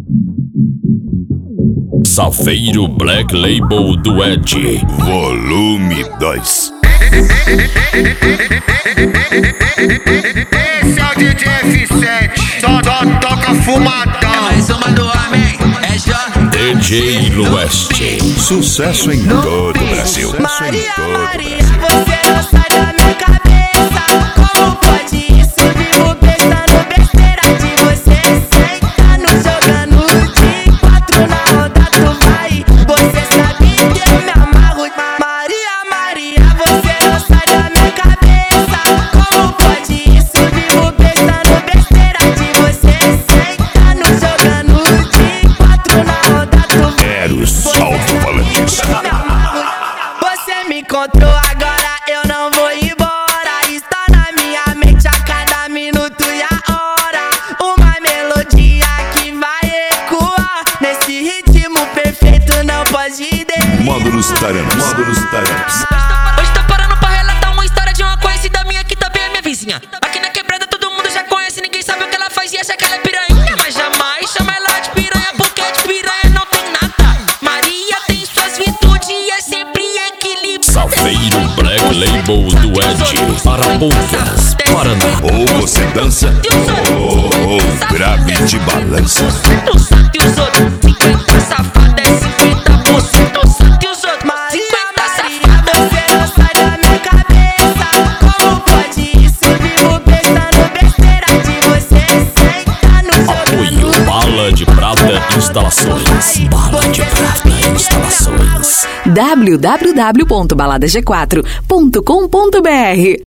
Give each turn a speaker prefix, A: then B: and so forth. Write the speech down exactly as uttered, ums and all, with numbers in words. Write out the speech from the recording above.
A: Safeiro Black Label do Ed, volume dois.
B: Esse é o D J F sete, só, só toca fumadão.
C: É mais uma do homem, é J.
A: D J Lueste, sucesso em todo o Brasil.
D: Maria, Maria, você não sai da minha cabeça. Como pode isso? Vivo pensando besteira de você. Sentando, jogando de quatro na roda, tu vai. Você sabe que eu me amarro. Maria, Maria, você não sai da minha cabeça. Como pode isso? Vivo pensando besteira de você. Sentando, jogando de quatro na roda, tu vai.
A: Quero salto falantes.
D: Você me encontrou agora, eu não vou embora. Está na minha mente a cada minuto e a hora. Uma melodia que vai ecoar nesse ritmo perfeito, não pode deixar.
A: Módulos Taranos, módulos Taranos.
C: Hoje tô parando pra relatar uma história de uma conhecida minha que também é minha vizinha. Aqui na quebrada todo mundo já conhece, ninguém sabe o que ela faz e acha que ela é piranha. Mas jamais chama ela de piranha, porque de piranha não tem nada. Maria tem suas virtudes e é sempre equilíbrio.
A: Safeiro Black Label do Ed, Arapongas, Paraná. Ou você dança, ou, ou grave de balança.
C: Tu sabe os outros, cinquenta safada é cinquenta por cento. Tu sabe os outros,
D: Maria,
C: cinquenta
D: Maria,
C: safada.
D: você não sai da minha cabeça. Como pode isso? Vivo pensando besteira de você. Sentando,
A: Apoio
D: jogando
A: Bala de Prata Instalações. Bala de Prata Instalações.
E: w w w ponto balada g quatro ponto com ponto b r